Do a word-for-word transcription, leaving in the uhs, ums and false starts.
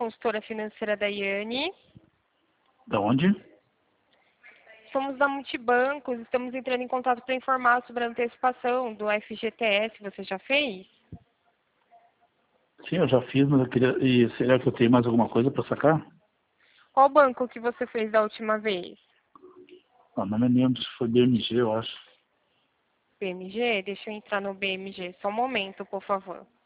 consultora financeira da Iane. Da onde? Somos da Multibancos, estamos entrando em contato para informar sobre a antecipação do F G T S. Você já fez? Sim, eu já fiz, mas eu queria... E será que eu tenho mais alguma coisa para sacar? Qual banco que você fez da última vez? Ah, não me lembro se foi B M G, eu acho. B M G? Deixa eu entrar no B M G. Só um momento, por favor.